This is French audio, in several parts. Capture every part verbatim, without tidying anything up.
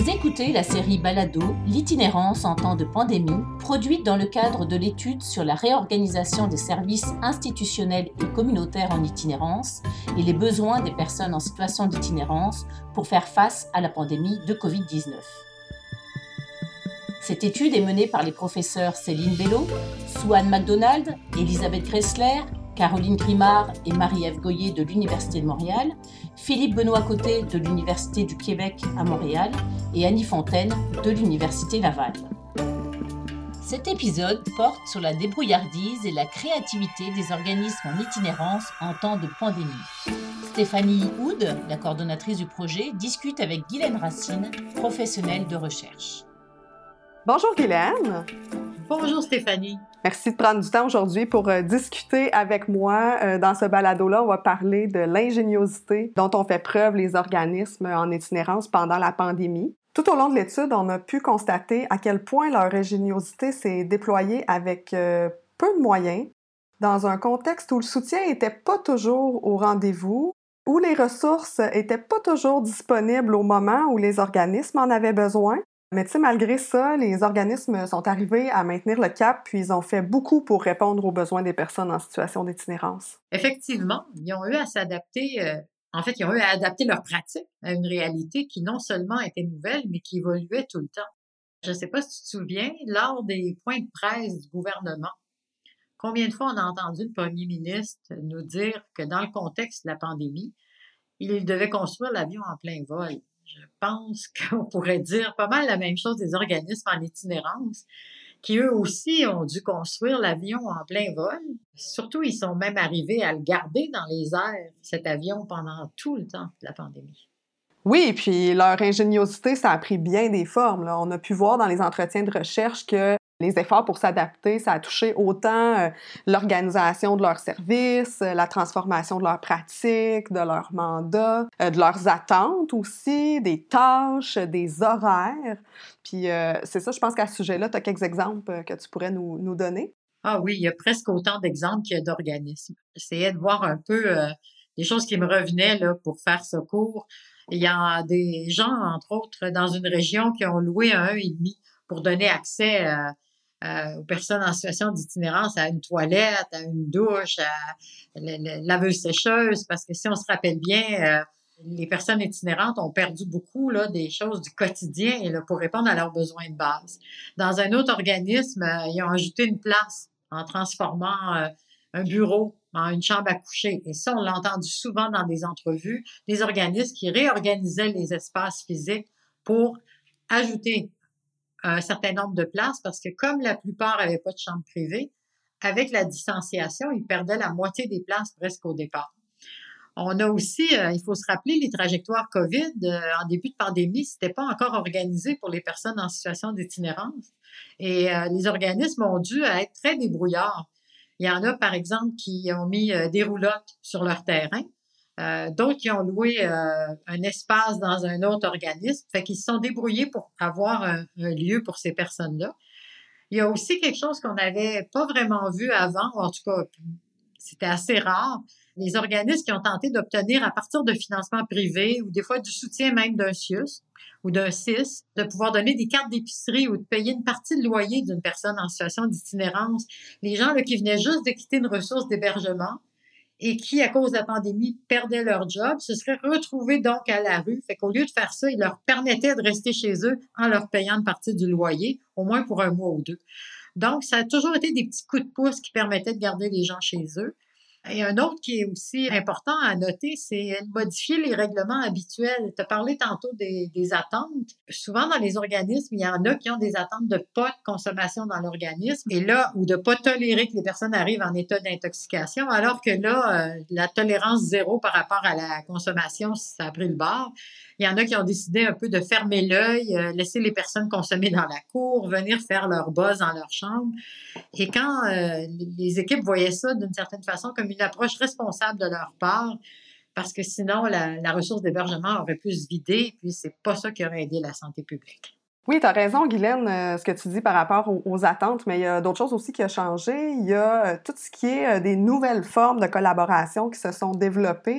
Vous écoutez la série Balado, l'itinérance en temps de pandémie, produite dans le cadre de l'étude sur la réorganisation des services institutionnels et communautaires en itinérance et les besoins des personnes en situation d'itinérance pour faire face à la pandémie de covid dix-neuf. Cette étude est menée par les professeurs Céline Bello, Sue-Anne McDonald, Elisabeth Gressler, Caroline Grimard et Marie-Ève Goyer de l'Université de Montréal, Philippe Benoît-Côté de l'Université du Québec à Montréal et Annie Fontaine de l'Université Laval. Cet épisode porte sur la débrouillardise et la créativité des organismes en itinérance en temps de pandémie. Stéphanie Houd, la coordonnatrice du projet, discute avec Guylaine Racine, professionnelle de recherche. Bonjour Guylaine. Bonjour Stéphanie. Merci de prendre du temps aujourd'hui pour euh, discuter avec moi. Euh, dans ce balado-là, on va parler de l'ingéniosité dont ont fait preuve les organismes en itinérance pendant la pandémie. Tout au long de l'étude, on a pu constater à quel point leur ingéniosité s'est déployée avec euh, peu de moyens, dans un contexte où le soutien n'était pas toujours au rendez-vous, où les ressources n'étaient pas toujours disponibles au moment où les organismes en avaient besoin. Mais tu sais, malgré ça, les organismes sont arrivés à maintenir le cap, puis ils ont fait beaucoup pour répondre aux besoins des personnes en situation d'itinérance. Effectivement, ils ont eu à s'adapter, euh, en fait, ils ont eu à adapter leurs pratiques à une réalité qui non seulement était nouvelle, mais qui évoluait tout le temps. Je ne sais pas si tu te souviens, lors des points de presse du gouvernement, combien de fois on a entendu le premier ministre nous dire que dans le contexte de la pandémie, il devait construire l'avion en plein vol. Je pense qu'on pourrait dire pas mal la même chose des organismes en itinérance, qui eux aussi ont dû construire l'avion en plein vol. Surtout, ils sont même arrivés à le garder dans les airs, cet avion, pendant tout le temps de la pandémie. Oui, et puis leur ingéniosité, ça a pris bien des formes, là. On a pu voir dans les entretiens de recherche que les efforts pour s'adapter, ça a touché autant euh, l'organisation de leurs services, euh, la transformation de leurs pratiques, de leurs mandats, euh, de leurs attentes aussi, des tâches, des horaires. Puis euh, c'est ça, je pense qu'à ce sujet-là, tu as quelques exemples que tu pourrais nous, nous donner. Ah oui, il y a presque autant d'exemples qu'il y a d'organismes. J'essayais de voir un peu euh, des choses qui me revenaient là, pour faire ce cours. Il y a des gens, entre autres, dans une région qui ont loué un un virgule cinq pour donner accès euh, euh, aux personnes en situation d'itinérance à une toilette, à une douche, à la, la laveuse sécheuse, parce que si on se rappelle bien, euh, les personnes itinérantes ont perdu beaucoup là, des choses du quotidien là, pour répondre à leurs besoins de base. Dans un autre organisme, euh, ils ont ajouté une place en transformant euh, un bureau en une chambre à coucher. Et ça, on l'a entendu souvent dans des entrevues, des organismes qui réorganisaient les espaces physiques pour ajouter un certain nombre de places parce que comme la plupart n'avaient pas de chambre privée, avec la distanciation, ils perdaient la moitié des places presque au départ. On a aussi, euh, il faut se rappeler, les trajectoires COVID euh, en début de pandémie, c'était pas encore organisé pour les personnes en situation d'itinérance. Et euh, les organismes ont dû être très débrouillards. Il y en a, par exemple, qui ont mis euh, des roulottes sur leur terrain. Euh, d'autres qui ont loué euh, un espace dans un autre organisme. Fait qu'ils se sont débrouillés pour avoir un, un lieu pour ces personnes-là. Il y a aussi quelque chose qu'on n'avait pas vraiment vu avant, ou en tout cas, c'était assez rare. Les organismes qui ont tenté d'obtenir à partir de financements privés ou des fois du soutien même d'un C I U S ou d'un C I S, de pouvoir donner des cartes d'épicerie ou de payer une partie de loyer d'une personne en situation d'itinérance. Les gens là, qui venaient juste de quitter une ressource d'hébergement et qui, à cause de la pandémie, perdaient leur job, se seraient retrouvés donc à la rue. Fait qu'au lieu de faire ça, ils leur permettaient de rester chez eux en leur payant une partie du loyer, au moins pour un mois ou deux. Donc, ça a toujours été des petits coups de pouce qui permettaient de garder les gens chez eux. Et un autre qui est aussi important à noter, c'est modifier les règlements habituels. Tu as parlé tantôt des, des attentes. Souvent, dans les organismes, il y en a qui ont des attentes de pas de consommation dans l'organisme et là, ou de pas tolérer que les personnes arrivent en état d'intoxication, alors que là, euh, la tolérance zéro par rapport à la consommation, ça a pris le bord. Il y en a qui ont décidé un peu de fermer l'œil, euh, laisser les personnes consommer dans la cour, venir faire leur buzz dans leur chambre. Et quand euh, les équipes voyaient ça d'une certaine façon comme une approche responsable de leur part, parce que sinon, la, la ressource d'hébergement aurait pu se vider, puis c'est pas ça qui aurait aidé la santé publique. Oui, tu as raison, Guylaine, euh, ce que tu dis par rapport aux, aux attentes, mais il y a d'autres choses aussi qui ont changé. Il y a euh, tout ce qui est euh, des nouvelles formes de collaboration qui se sont développées.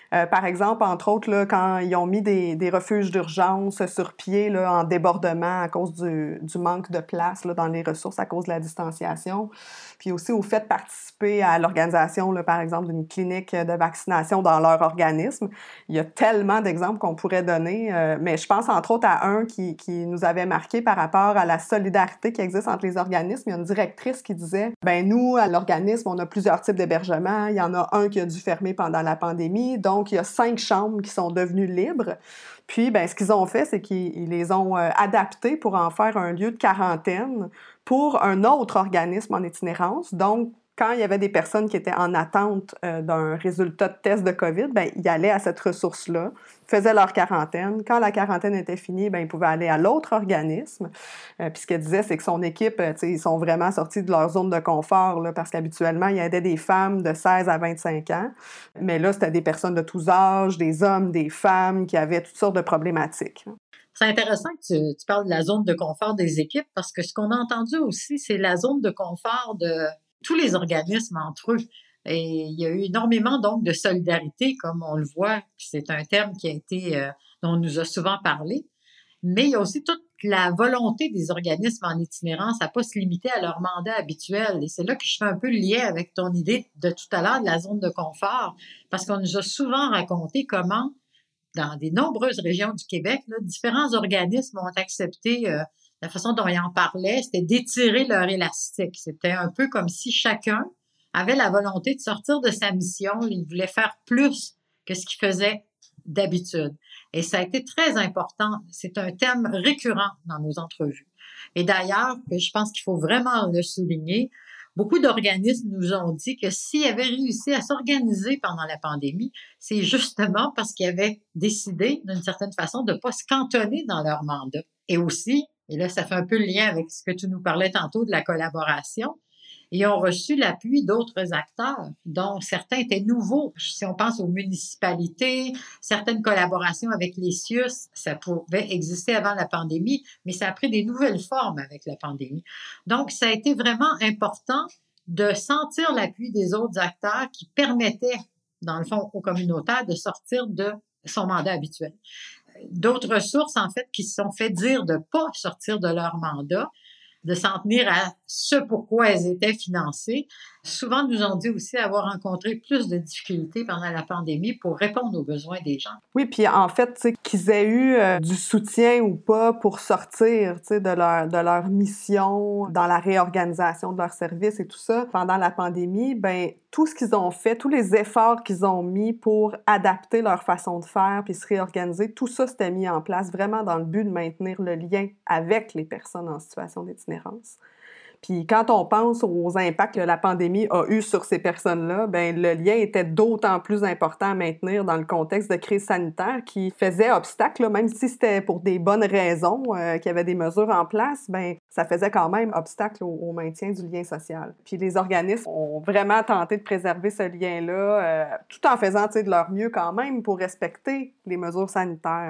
Euh, par exemple, entre autres, là, quand ils ont mis des, des refuges d'urgence sur pied là, en débordement à cause du, du manque de place là, dans les ressources à cause de la distanciation, puis aussi au fait de participer à l'organisation, là, par exemple, d'une clinique de vaccination dans leur organisme. Il y a tellement d'exemples qu'on pourrait donner, euh, mais je pense entre autres à un qui, qui nous avait marqué par rapport à la solidarité qui existe entre les organismes. Il y a une directrice qui disait, ben nous, à l'organisme, on a plusieurs types d'hébergements. Il y en a un qui a dû fermer pendant la pandémie, donc il y a cinq chambres qui sont devenues libres. Puis, ben, ce qu'ils ont fait, c'est qu'ils les ont euh, adaptées pour en faire un lieu de quarantaine pour un autre organisme en itinérance. Donc, quand il y avait des personnes qui étaient en attente euh, d'un résultat de test de COVID, ben, ils allaient à cette ressource-là, faisaient leur quarantaine. Quand la quarantaine était finie, ben, ils pouvaient aller à l'autre organisme. Euh, puis ce qu'elle disait, c'est que son équipe, euh, ils sont vraiment sortis de leur zone de confort, là, parce qu'habituellement, il aidait des femmes de seize à vingt-cinq ans. Mais là, c'était des personnes de tous âges, des hommes, des femmes, qui avaient toutes sortes de problématiques. C'est intéressant que tu, tu parles de la zone de confort des équipes, parce que ce qu'on a entendu aussi, c'est la zone de confort de tous les organismes entre eux. Et il y a eu énormément donc de solidarité, comme on le voit. C'est un terme qui a été, euh, dont on nous a souvent parlé. Mais il y a aussi toute la volonté des organismes en itinérance à ne pas se limiter à leur mandat habituel. Et c'est là que je fais un peu le lien avec ton idée de tout à l'heure de la zone de confort, parce qu'on nous a souvent raconté comment, dans des nombreuses régions du Québec, là, différents organismes ont accepté, euh, la façon dont ils en parlaient, c'était d'étirer leur élastique. C'était un peu comme si chacun avait la volonté de sortir de sa mission. Il voulait faire plus que ce qu'il faisait d'habitude. Et ça a été très important. C'est un thème récurrent dans nos entrevues. Et d'ailleurs, je pense qu'il faut vraiment le souligner, beaucoup d'organismes nous ont dit que s'ils avaient réussi à s'organiser pendant la pandémie, c'est justement parce qu'ils avaient décidé, d'une certaine façon, de ne pas se cantonner dans leur mandat. Et aussi, et là, ça fait un peu le lien avec ce que tu nous parlais tantôt de la collaboration, ils ont reçu l'appui d'autres acteurs, dont certains étaient nouveaux. Si on pense aux municipalités, certaines collaborations avec les C I U S, ça pouvait exister avant la pandémie, mais ça a pris des nouvelles formes avec la pandémie. Donc, ça a été vraiment important de sentir l'appui des autres acteurs qui permettaient, dans le fond, aux communautaires de sortir de son mandat habituel. D'autres ressources, en fait, qui se sont fait dire de ne pas sortir de leur mandat, de s'en tenir à ce pourquoi elles étaient financées. Souvent, nous ont dit aussi avoir rencontré plus de difficultés pendant la pandémie pour répondre aux besoins des gens. Oui, puis en fait, tu sais, qu'ils aient eu euh, du soutien ou pas pour sortir, tu sais, de leur, de leur mission, dans la réorganisation de leurs services et tout ça, pendant la pandémie, ben tout ce qu'ils ont fait, tous les efforts qu'ils ont mis pour adapter leur façon de faire puis se réorganiser, tout ça s'était mis en place vraiment dans le but de maintenir le lien avec les personnes en situation d'itinérance. Puis quand on pense aux impacts que la pandémie a eu sur ces personnes-là, ben le lien était d'autant plus important à maintenir dans le contexte de crise sanitaire qui faisait obstacle, là, même si c'était pour des bonnes raisons euh, qu'il y avait des mesures en place, ben ça faisait quand même obstacle au, au maintien du lien social. Puis les organismes ont vraiment tenté de préserver ce lien-là, euh, tout en faisant, tu sais, de leur mieux quand même pour respecter les mesures sanitaires.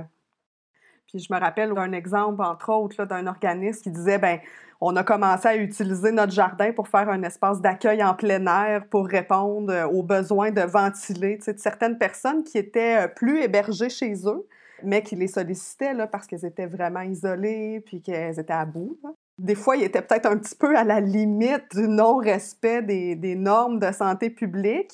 Puis je me rappelle d'un exemple, entre autres, là, d'un organisme qui disait, ben on a commencé à utiliser notre jardin pour faire un espace d'accueil en plein air pour répondre aux besoins de ventiler, tu sais, de certaines personnes qui étaient plus hébergées chez eux, mais qui les sollicitaient là, parce qu'elles étaient vraiment isolées puis qu'elles étaient à bout, là. Des fois, ils étaient peut-être un petit peu à la limite du non-respect des, des normes de santé publique,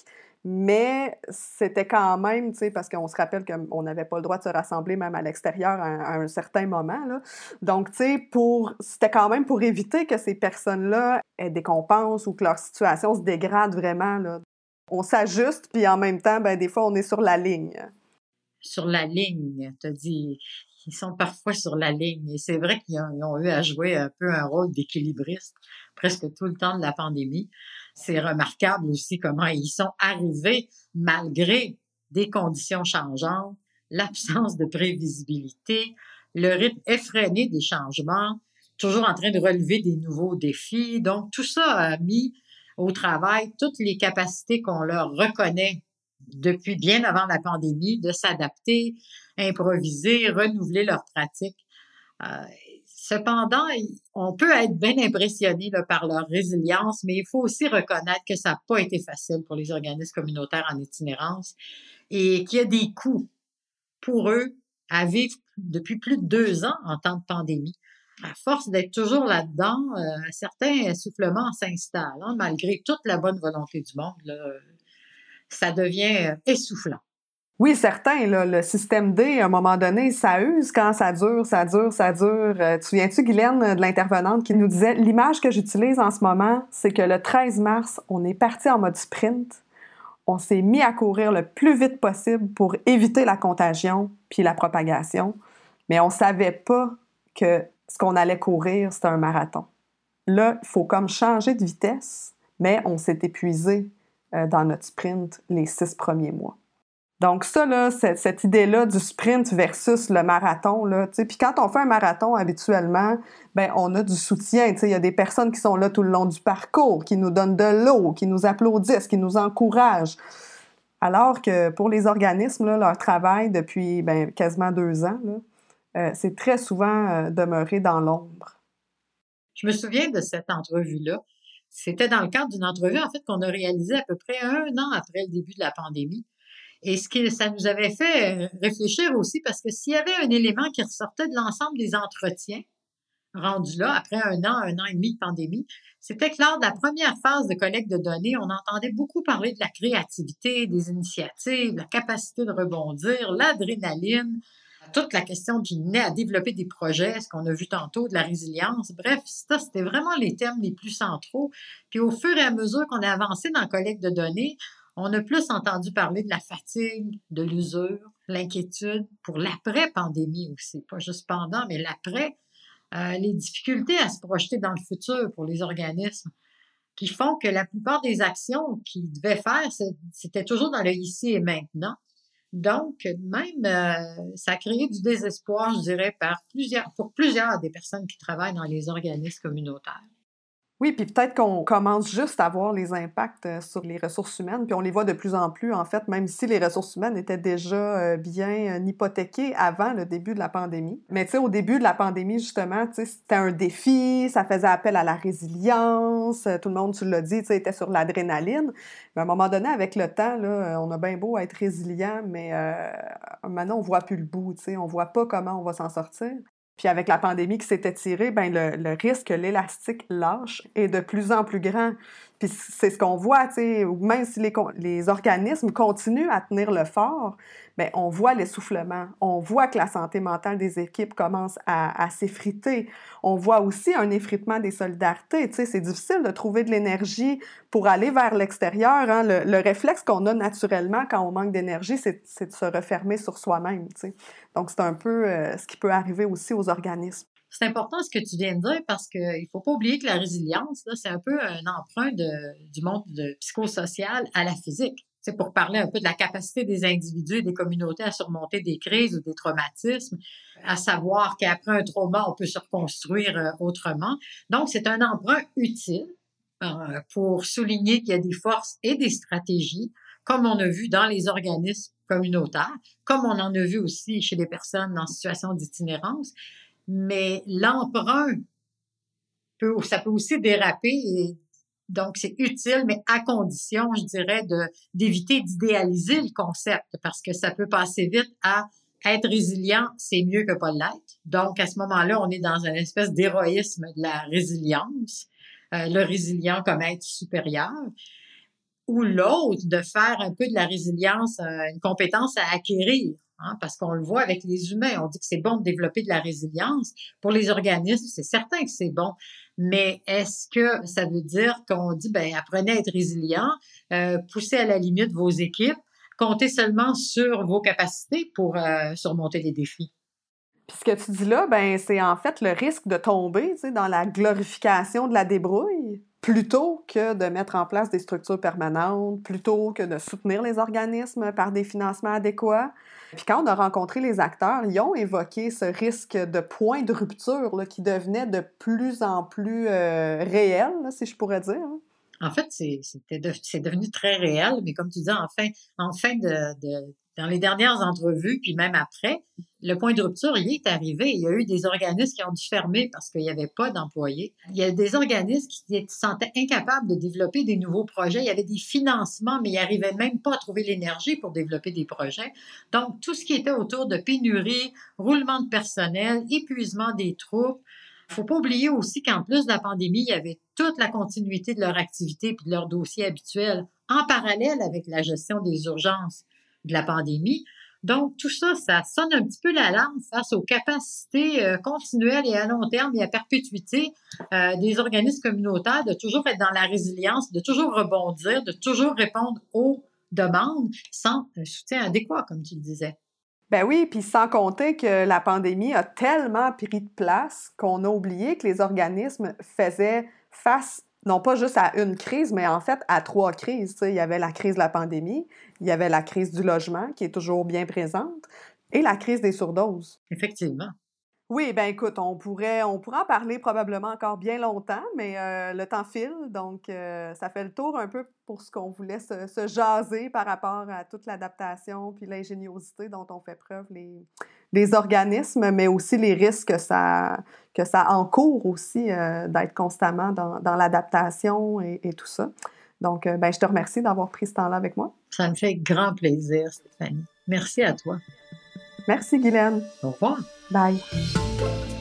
mais c'était quand même, tu sais, parce qu'on se rappelle qu'on n'avait pas le droit de se rassembler même à l'extérieur à un, à un certain moment, là. Donc, tu sais, pour, c'était quand même pour éviter que ces personnes-là aient des décompensent ou que leur situation se dégrade vraiment, là. On s'ajuste, puis en même temps, ben des fois, on est sur la ligne. Sur la ligne, tu as dit, ils sont parfois sur la ligne. Et c'est vrai qu'ils ont, ils ont eu à jouer un peu un rôle d'équilibriste presque tout le temps de la pandémie. C'est remarquable aussi comment ils sont arrivés malgré des conditions changeantes, l'absence de prévisibilité, le rythme effréné des changements, toujours en train de relever des nouveaux défis. Donc, tout ça a mis au travail toutes les capacités qu'on leur reconnaît depuis bien avant la pandémie, de s'adapter, improviser, renouveler leurs pratiques. Euh, cependant, on peut être bien impressionné là, par leur résilience, mais il faut aussi reconnaître que ça n'a pas été facile pour les organismes communautaires en itinérance et qu'il y a des coûts pour eux à vivre depuis plus de deux ans en temps de pandémie. À force d'être toujours là-dedans, euh, certains essoufflements s'installent, hein, malgré toute la bonne volonté du monde. Là, ça devient euh, essoufflant. Oui, certain, là, le système D, à un moment donné, ça use quand ça dure, ça dure, ça dure. Euh, tu te souviens-tu, Guylaine, de l'intervenante qui nous disait « L'image que j'utilise en ce moment, c'est que le treize mars, on est parti en mode sprint. On s'est mis à courir le plus vite possible pour éviter la contagion puis la propagation, mais on savait pas que ce qu'on allait courir, c'était un marathon. Là, il faut comme changer de vitesse, mais on s'est épuisé euh, dans notre sprint les six premiers mois. » Donc ça, là, cette, cette idée-là du sprint versus le marathon, là, tu sais, puis quand on fait un marathon, habituellement, ben on a du soutien, tu sais, il y a des personnes qui sont là tout le long du parcours, qui nous donnent de l'eau, qui nous applaudissent, qui nous encouragent. Alors que pour les organismes, là, leur travail depuis ben, quasiment deux ans, là, euh, c'est très souvent euh, demeuré dans l'ombre. Je me souviens de cette entrevue-là. C'était dans le cadre d'une entrevue, en fait, qu'on a réalisée à peu près un an après le début de la pandémie. Et ce que ça nous avait fait réfléchir aussi, parce que s'il y avait un élément qui ressortait de l'ensemble des entretiens rendus là, après un an, un an et demi de pandémie, c'était que lors de la première phase de collecte de données, on entendait beaucoup parler de la créativité, des initiatives, la capacité de rebondir, l'adrénaline, toute la question qui venait à développer des projets, ce qu'on a vu tantôt, de la résilience. Bref, ça, c'était vraiment les thèmes les plus centraux. Puis au fur et à mesure qu'on a avancé dans la collecte de données, on a plus entendu parler de la fatigue, de l'usure, l'inquiétude pour l'après-pandémie aussi, pas juste pendant, mais l'après, euh, les difficultés à se projeter dans le futur pour les organismes qui font que la plupart des actions qu'ils devaient faire, c'était toujours dans le ici et maintenant. Donc, même, euh, ça a créé du désespoir, je dirais, par plusieurs, pour plusieurs des personnes qui travaillent dans les organismes communautaires. Oui, puis peut-être qu'on commence juste à voir les impacts sur les ressources humaines, puis on les voit de plus en plus, en fait, même si les ressources humaines étaient déjà bien hypothéquées avant le début de la pandémie. Mais tu sais, au début de la pandémie, justement, tu sais, c'était un défi, ça faisait appel à la résilience, tout le monde, tu l'as dit, tu sais, était sur l'adrénaline. Mais à un moment donné, avec le temps, là, on a bien beau être résilient, mais euh, maintenant, on voit plus le bout, tu sais, on voit pas comment on va s'en sortir. Puis avec la pandémie qui s'est étirée, ben le, le risque que l'élastique lâche est de plus en plus grand. Puis c'est ce qu'on voit, tu sais, même si les, les organismes continuent à tenir le fort, bien, on voit l'essoufflement, on voit que la santé mentale des équipes commence à, à s'effriter. On voit aussi un effritement des solidarités, tu sais, c'est difficile de trouver de l'énergie pour aller vers l'extérieur, hein. Le, le réflexe qu'on a naturellement quand on manque d'énergie, c'est, c'est de se refermer sur soi-même, tu sais. Donc, c'est un peu euh, ce qui peut arriver aussi aux organismes. C'est important ce que tu viens de dire parce qu'il ne faut pas oublier que la résilience, là, c'est un peu un emprunt de, du monde de psychosocial à la physique. C'est pour parler un peu de la capacité des individus et des communautés à surmonter des crises ou des traumatismes, à savoir qu'après un trauma, on peut se reconstruire euh, autrement. Donc, c'est un emprunt utile euh, pour souligner qu'il y a des forces et des stratégies, comme on a vu dans les organismes communautaires, comme on en a vu aussi chez les personnes en situation d'itinérance. Mais l'emprunt, peut, ça peut aussi déraper et donc c'est utile, mais à condition, je dirais, de, d'éviter d'idéaliser le concept parce que ça peut passer vite à être résilient, c'est mieux que pas l'être. Donc, à ce moment-là, on est dans une espèce d'héroïsme de la résilience, euh, le résilient comme être supérieur, ou l'autre, de faire un peu de la résilience euh, une compétence à acquérir. Hein, parce qu'on le voit avec les humains, on dit que c'est bon de développer de la résilience. Pour les organismes, c'est certain que c'est bon, mais est-ce que ça veut dire qu'on dit, ben apprenez à être résilient, euh, poussez à la limite vos équipes, comptez seulement sur vos capacités pour euh, surmonter les défis? Puis ce que tu dis là, ben c'est en fait le risque de tomber, tu sais, dans la glorification de la débrouille, plutôt que de mettre en place des structures permanentes, plutôt que de soutenir les organismes par des financements adéquats. Puis quand on a rencontré les acteurs, ils ont évoqué ce risque de point de rupture là, qui devenait de plus en plus euh, réel, là, si je pourrais dire. En fait, c'est, c'était de, c'est devenu très réel, mais comme tu dis, en fin, en fin de, de, dans les dernières entrevues, puis même après, le point de rupture, il est arrivé. Il y a eu des organismes qui ont dû fermer parce qu'il n'y avait pas d'employés. Il y a des organismes qui se sentaient incapables de développer des nouveaux projets. Il y avait des financements, mais ils n'arrivaient même pas à trouver l'énergie pour développer des projets. Donc, tout ce qui était autour de pénurie, roulement de personnel, épuisement des troupes. Il ne faut pas oublier aussi qu'en plus de la pandémie, il y avait toute la continuité de leur activité et de leur dossier habituel en parallèle avec la gestion des urgences de la pandémie. Donc, tout ça, ça sonne un petit peu l'alarme face aux capacités euh, continuelles et à long terme et à perpétuité euh, des organismes communautaires de toujours être dans la résilience, de toujours rebondir, de toujours répondre aux demandes sans un soutien adéquat, comme tu le disais. Ben oui, puis sans compter que la pandémie a tellement pris de place qu'on a oublié que les organismes faisaient face, non pas juste à une crise, mais en fait à trois crises. Il y avait la crise de la pandémie, il y avait la crise du logement, qui est toujours bien présente, et la crise des surdoses. Effectivement. Oui, ben écoute, on pourrait, on pourrait en parler probablement encore bien longtemps, mais euh, le temps file, donc euh, ça fait le tour un peu pour ce qu'on voulait se, se jaser par rapport à toute l'adaptation puis l'ingéniosité dont on fait preuve les, les organismes, mais aussi les risques que ça, que ça encourt aussi euh, d'être constamment dans, dans l'adaptation et, et tout ça. Donc, euh, ben, je te remercie d'avoir pris ce temps-là avec moi. Ça me fait grand plaisir, Stéphanie. Merci à toi. Merci, Guylaine. Au revoir. Bye.